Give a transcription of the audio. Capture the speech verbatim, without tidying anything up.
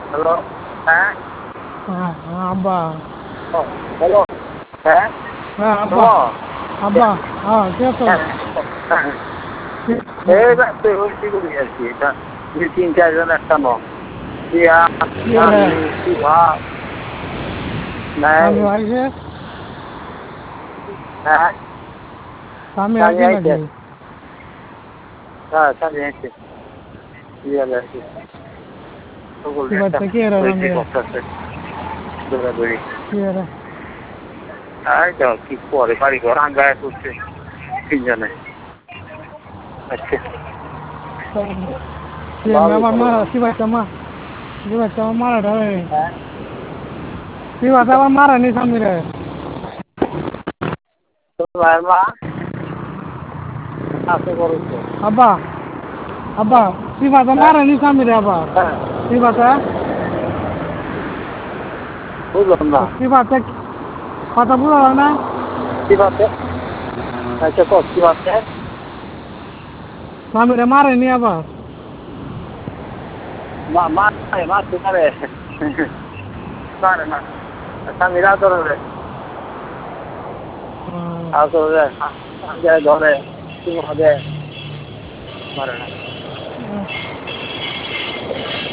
hello, হ্যাঁ, হ্যাঁ হ্যাঁ আব্বা ও, হ্যালো, হ্যাঁ, হ্যাঁ আব্বা হ্যালো, আব্বা হ্যাঁ কে তো হ্যাঁ, হ্যাঁ, এই ব্যস্ত হয়েছি বলি আর কি, এটা দুই তিন চারজন একটা নয়, দিয়া, কি রে আমি, শিবা, নাই, স্বামী আইছে হ্যাঁ, স্বামী স্বামী আইছে আইছে, নাকি হ্যাঁ, স্বামী আইছে, দিয়া লাগছে, সকল কি একটা বাচ্চা কি রে হয়েছে রঙে করতেছে, দৌড়াদৌড়ি, কি রে এই তো কি করে বাড়ি ঘর আঙ্গায় করছে, তিনজনে, আচ্ছা, কি ভালো আমার খবর, মারা কি বাচ্চা মা কি বাচ্চা আমার মারা ধরে হ্যাঁ, কি বাচ্চা আমার মারা নি স্বামী রে তোমার মা আছে বলছে, আব্বা আব্বা কি বাচ্চা হ্যাঁ, মারা নি স্বামী রে আবার হ্যাঁ, কি বাচ্চা বুঝলাম না, কি বাচ্চা কথা বুঝলো না কি বাতে, আচ্ছা কত কি বাতে, স্বামী রে মারে নি আবার মা মা মা তোমারে, মারে না, স্বামীর আদরে, আদরে, ধরে, তুমি হবে, মারে না,